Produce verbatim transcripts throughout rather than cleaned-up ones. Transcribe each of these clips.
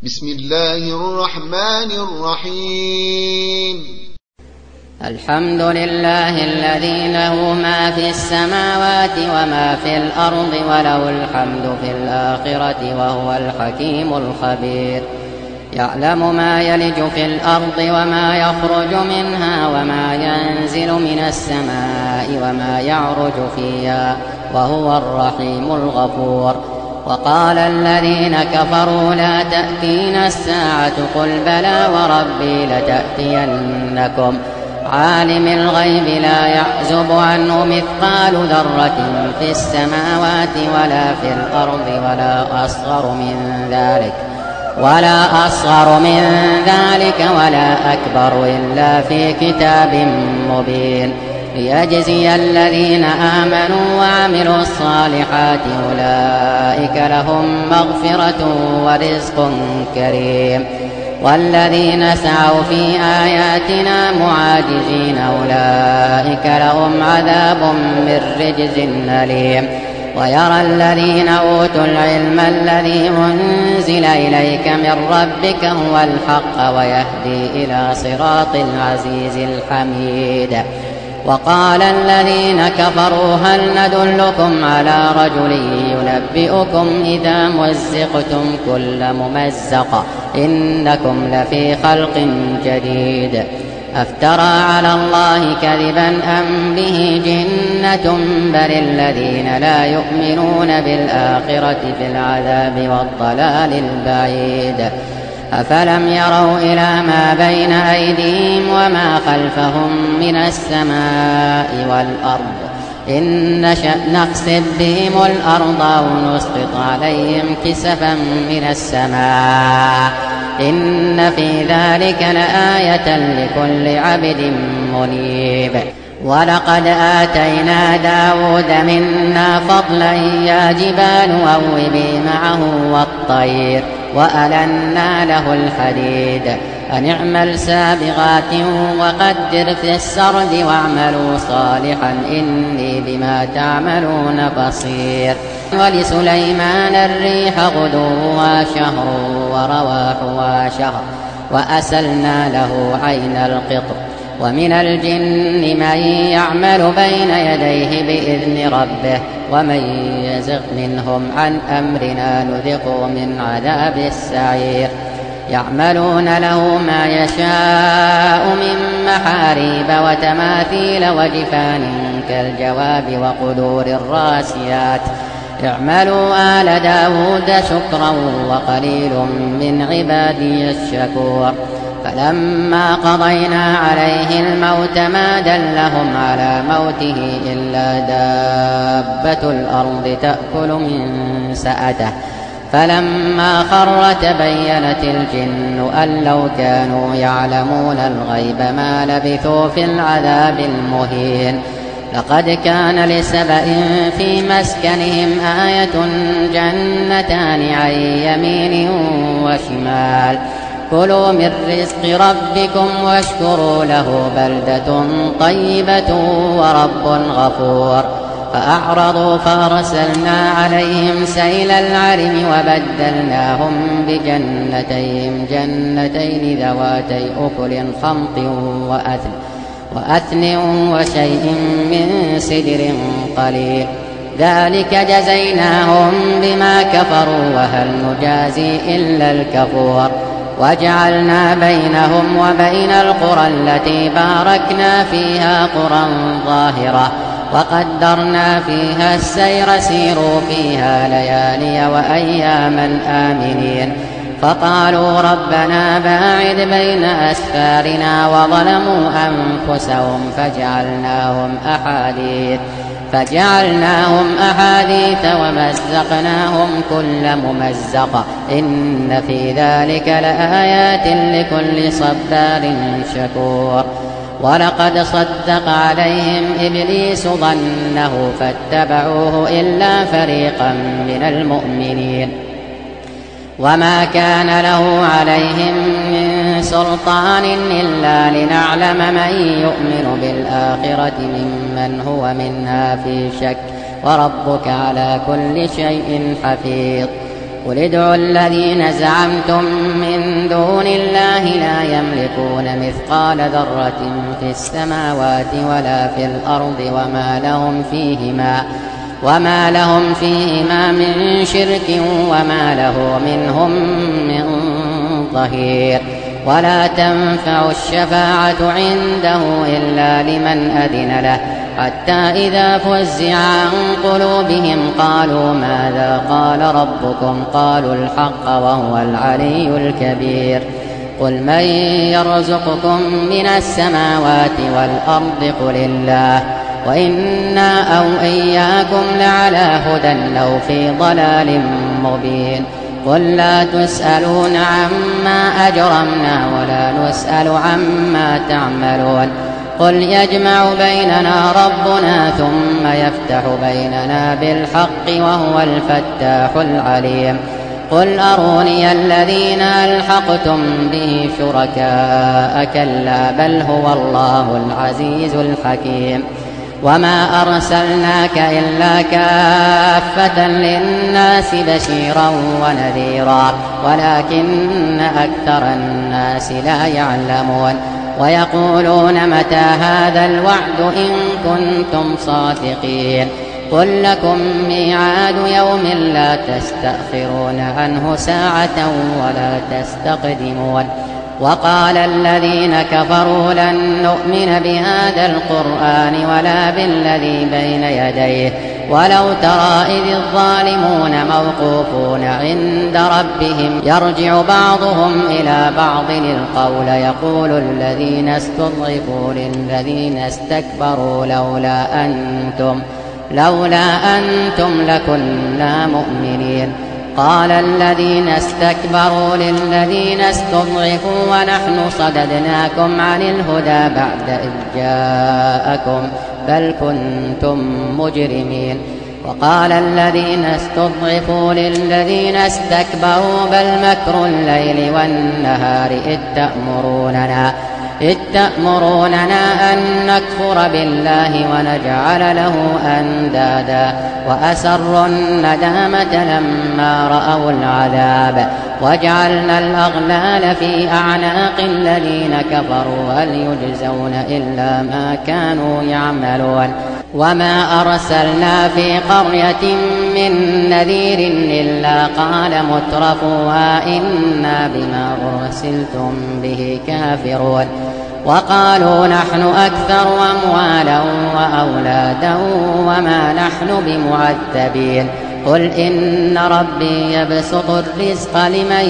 بسم الله الرحمن الرحيم. الحمد لله الذي له ما في السماوات وما في الأرض وله الحمد في الآخرة وهو الحكيم الخبير. يعلم ما يلج في الأرض وما يخرج منها وما ينزل من السماء وما يعرج فيها وهو الرحيم الغفور. وقال الذين كفروا لا تأتينا الساعة قل بلى وربي لتأتينكم عالم الغيب لا يعزب عنه مثقال ذرة في السماوات ولا في الأرض ولا أصغر من ذلك ولا أصغر من ذلك ولا أكبر إلا في كتاب مبين ليجزي الذين آمنوا وعملوا الصالحات أولئك لهم مغفرة ورزق كريم. والذين سعوا في آياتنا معاجزين أولئك لهم عذاب من رجز أليم. ويرى الذين أوتوا العلم الذي أنزل إليك من ربك هو الحق ويهدي إلى صراط العزيز الحميد. وقال الذين كفروا هل ندلكم على رجل ينبئكم إذا مزقتم كل ممزق إنكم لفي خلق جديد أفترى على الله كذبا أم به جنة بل الذين لا يؤمنون بالآخرة في العذاب والضلال البعيد. أفلم يروا إلى ما بين أيديهم وما خلفهم من السماء والأرض إن نشأ نخسف بهم الأرض أو نسقط عليهم كسفا من السماء إن في ذلك لآية لكل عبد منيب. ولقد آتينا داود منا فضلا يا جبال أوبي معه والطير وألنا له الحديد أن اعمل سابغات وقدر في السرد واعملوا صالحا إني بما تعملون بصير. ولسليمان الريح غدوها شهر ورواحها شهر وأسلنا له عين القطر. ومن الجن من يعمل بين يديه بإذن ربه ومن يزغ منهم عن أمرنا نذقه من عذاب السعير. يعملون له ما يشاء من محاريب وتماثيل وجفان كالجواب وقدور الراسيات اعملوا آل داود شكرا وقليل من عبادي الشكور. فلما قضينا عليه الموت ما دلهم على موته إلا دابة الأرض تأكل من سأته فلما خر تبينت الجن أن لو كانوا يعلمون الغيب ما لبثوا في العذاب المهين. لقد كان لسبأ في مسكنهم آية جنتان عن يمين وشمال كلوا من رزق ربكم واشكروا له بلدة طيبة ورب غفور. فأعرضوا فأرسلنا عليهم سيل العرم وبدلناهم بجنتين جنتين ذواتي أكل خمط وأثل وأثن وشيء من سدر قليل ذلك جزيناهم بما كفروا وهل نجازي إلا الكفور. وجعلنا بينهم وبين القرى التي باركنا فيها قرى ظاهرة وقدرنا فيها السير سيروا فيها ليالي وأياما آمنين. فقالوا ربنا باعد بين أسفارنا وظلموا أنفسهم فجعلناهم أحاديث فجعلناهم أحاديث ومزقناهم كل ممزق إن في ذلك لآيات لكل صبار شكور. ولقد صدق عليهم إبليس ظنه فاتبعوه إلا فريقا من المؤمنين وما كان له عليهم من سلطان إلا لنعلم من يؤمن بالآخرة ممن هو منها في شك وربك على كل شيء حفيظ. قل ادعوا الذين زعمتم من دون الله لا يملكون مثقال ذرة في السماوات ولا في الأرض وما لهم فيهما وما لهم فيهما من شرك وما له منهم من ظهير. ولا تنفع الشفاعة عنده إلا لمن أذن له حتى إذا فزع عن قلوبهم قالوا ماذا قال ربكم قالوا الحق وهو العلي الكبير. قل من يرزقكم من السماوات والأرض قل الله وإنا أو إياكم لعلى هدى أو في ضلال مبين. قل لا تسألون عما أجرمنا ولا نسأل عما تعملون. قل يجمع بيننا ربنا ثم يفتح بيننا بالحق وهو الفتاح العليم. قل أروني الذين ألحقتم به شركاء كلا بل هو الله العزيز الحكيم. وما أرسلناك إلا كافة للناس بشيرا ونذيرا ولكن أكثر الناس لا يعلمون. ويقولون متى هذا الوعد إن كنتم صادقين. قل لكم ميعاد يوم لا تستأخرون عنه ساعة ولا تستقدمون. وقال الذين كفروا لن نؤمن بهذا القرآن ولا بالذي بين يديه ولو ترى إذ الظالمون موقوفون عند ربهم يرجع بعضهم إلى بعض القول يقول الذين استضعفوا للذين استكبروا لولا أنتم لولا أنتم لكنا مؤمنين. قال الذين استكبروا للذين استضعفوا ونحن صددناكم عن الهدى بعد إذ جاءكم بل كنتم مجرمين. وقال الذين استضعفوا للذين استكبروا بل مكر الليل والنهار إذ تأمروننا إذ تأمروننا أن نكفر بالله ونجعل له أندادا وأسروا الندامة لما رأوا العذاب وجعلنا الأغلال في أعناق الذين كفروا هل يجزون إلا ما كانوا يعملون. وما أرسلنا في قرية من نذير إلا قال مترفوها إنا بما أرسلتم به كافرون. وقالوا نحن أكثر أموالا وأولادا وما نحن بمعذبين. قل إن ربي يبسط الرزق لمن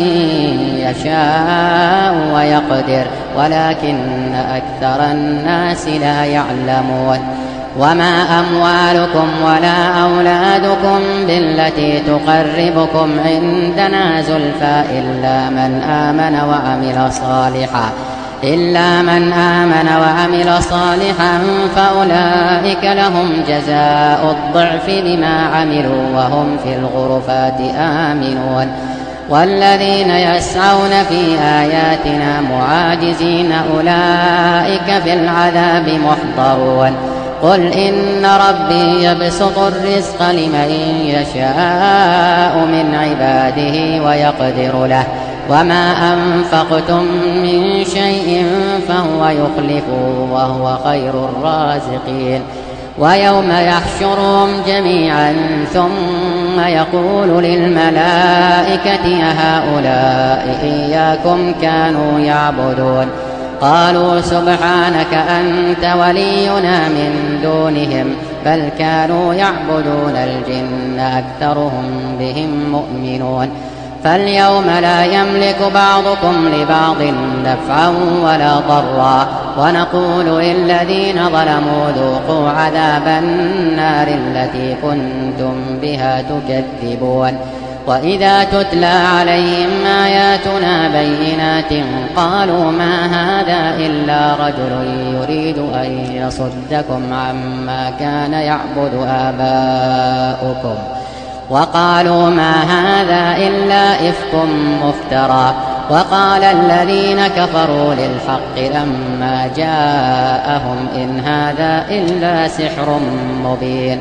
يشاء ويقدر ولكن أكثر الناس لا يعلمون. وما أموالكم ولا أولادكم بالتي تقربكم عندنا زلفى إلا من آمن وعمل صالحا إلا من آمن وعمل صالحا فأولئك لهم جزاء الضعف بما عملوا وهم في الغرفات آمنون. والذين يسعون في آياتنا معاجزين أولئك في العذاب محضرون. قل إن ربي يبسط الرزق لمن يشاء من عباده ويقدر له وما أنفقتم من شيء فهو يخلفه وهو خير الرازقين. ويوم يحشرهم جميعا ثم يقول للملائكة أهؤلاء إياكم كانوا يعبدون قالوا سبحانك أنت ولينا من دونهم بل كانوا يعبدون الجن أكثرهم بهم مؤمنون. فاليوم لا يملك بعضكم لبعض نفعا ولا ضرا ونقول للذين ظلموا ذوقوا عذاب النار التي كنتم بها تكذبون. وإذا تتلى عليهم آياتنا بينات قالوا ما هذا إلا رجل يريد أن يصدكم عما كان يعبد آباؤكم وقالوا ما هذا إلا إفك مفترى. وقال الذين كفروا للحق لما جاءهم إن هذا إلا سحر مبين.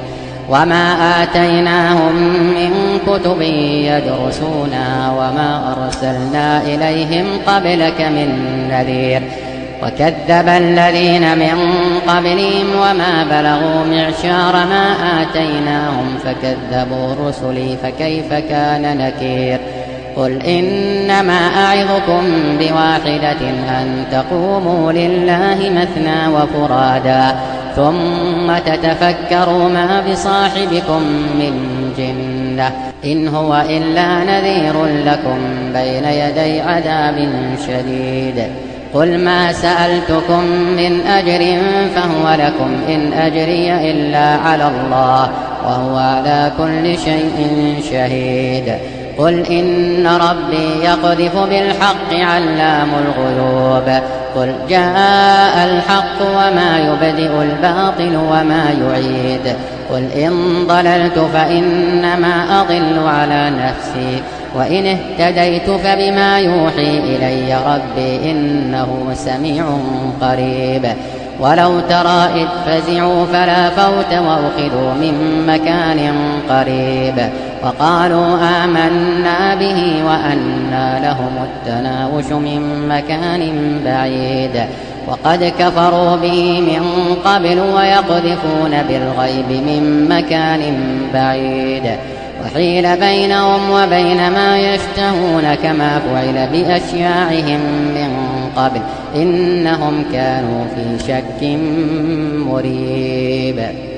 وما آتيناهم من كتب يدرسونها وما أرسلنا إليهم قبلك من نذير وكذب الذين من قبلهم وما بلغوا معشار ما آتيناهم فكذبوا رسلي فكيف كان نكير قل إنما أعظكم بواحدة أن تقوموا لله مثنى وفرادا ثم تتفكروا ما بصاحبكم من جنة إن هو إلا نذير لكم بين يدي عذاب شديد قل ما سألتكم من أجر فهو لكم إن أجري إلا على الله وهو على كل شيء شهيد قل إن ربي يقذف بالحق علام الغيوب قل جاء الحق وما يبدئ الباطل وما يعيد قل إن ضللت فإنما أضل على نفسي وإن اهتديت فبما يوحي إلي ربي إنه سميع قريب ولو ترى إذ فزعوا فلا فوت وأخذوا من مكان قريب وقالوا آمنا به وأنى لهم التناوش من مكان بعيد وقد كفروا به من قبل ويقذفون بالغيب من مكان بعيد وحيل بينهم وبين ما يشتهون كما فعل بأشياعهم من قبل إنهم كانوا في شك مريب.